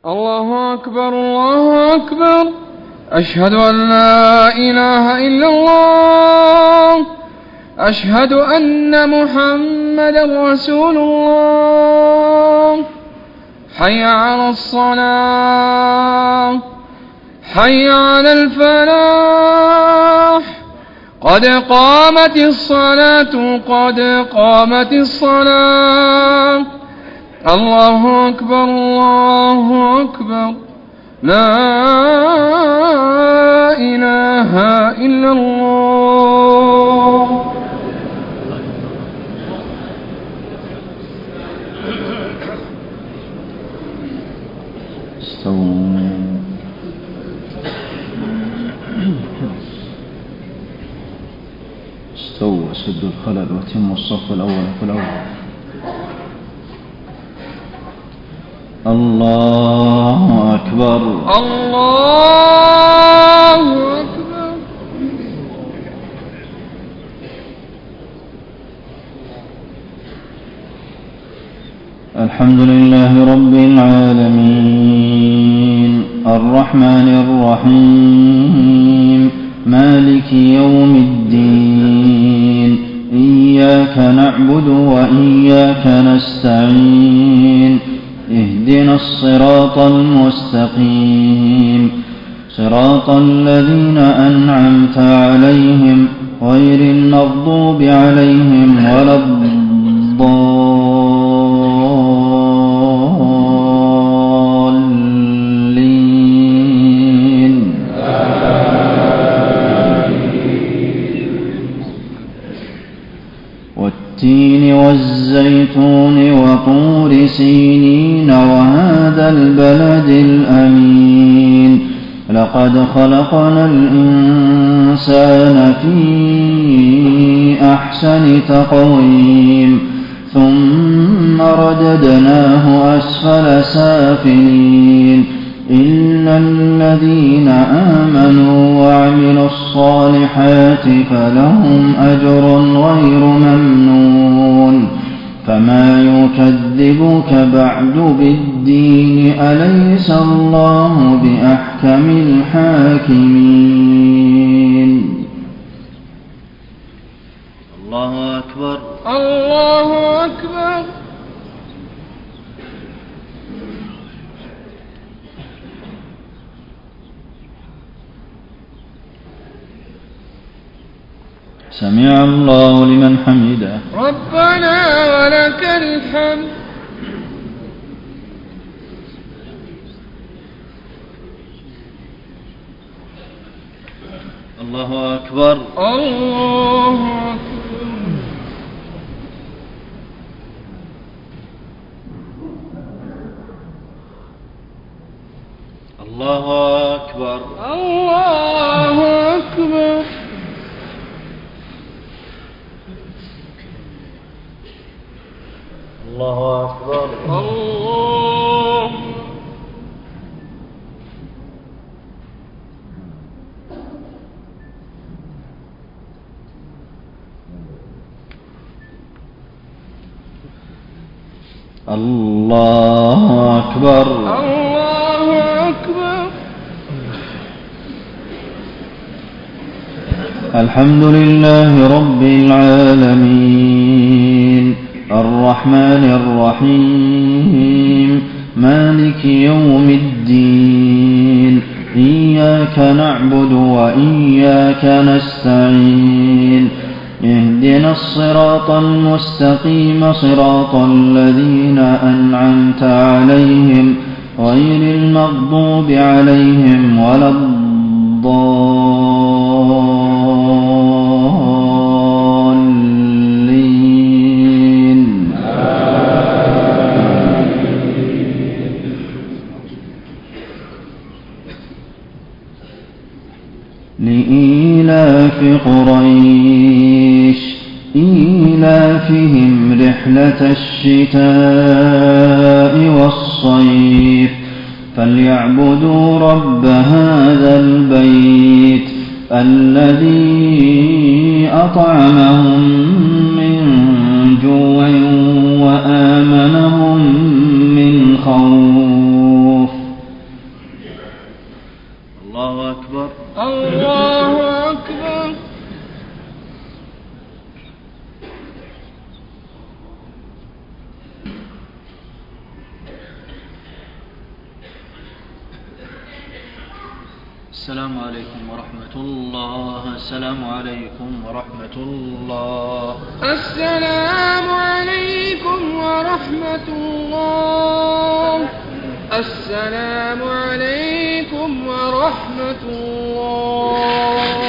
الله أكبر الله أكبر. أشهد أن لا إله إلا الله. أشهد أن محمدا رسول الله. حي على الصلاة، حي على الفلاح. قد قامت الصلاة، قد قامت الصلاة. الله أكبر الله أكبر. لا إله إلا الله. استووا سدوا الخلل وتموا الصف الأول فالأول. الله أكبر الله أكبر. الحمد لله رب العالمين الرحمن الرحيم مالك يوم الدين. إياك نعبد وإياك نستعين. اهدنا الصراط المستقيم صراط الذين أنعمت عليهم غير المغضوب عليهم ولا الضالين. والتين والزيتون وطور سينين وهذا البلد الأمين. لقد خلقنا الإنسان في أحسن تقويم ثم رددناه أسفل سافلين. إلا الذين آمنوا وعملوا الصالحات فلهم أجر غير ممنون. فما يكذبك بعد بالدين. أليس الله بأحكم الحاكمين. الله أكبر الله أكبر. سمع الله لمن حمده. ربنا ولك الحمد. الله أكبر الله أكبر. الله أكبر الله أكبر. الله أكبر الله. الله أكبر الله أكبر. الحمد لله رب العالمين الرحمن الرحيم مالك يوم الدين. إياك نعبد وإياك نستعين. اهدنا الصراط المستقيم صراط الذين أنعمت عليهم غير المغضوب عليهم ولا الضالين. لإيلاف قريش إيلافهم رحلة الشتاء والصيف فليعبدوا رب هذا البيت الذي أطعمهم من جوع وآمنهم من خوف. الله أكبر. السلام عليكم ورحمة الله. السلام عليكم ورحمة الله. السلام عليكم ورحمة الله. السلام عليكم ورحمة الله.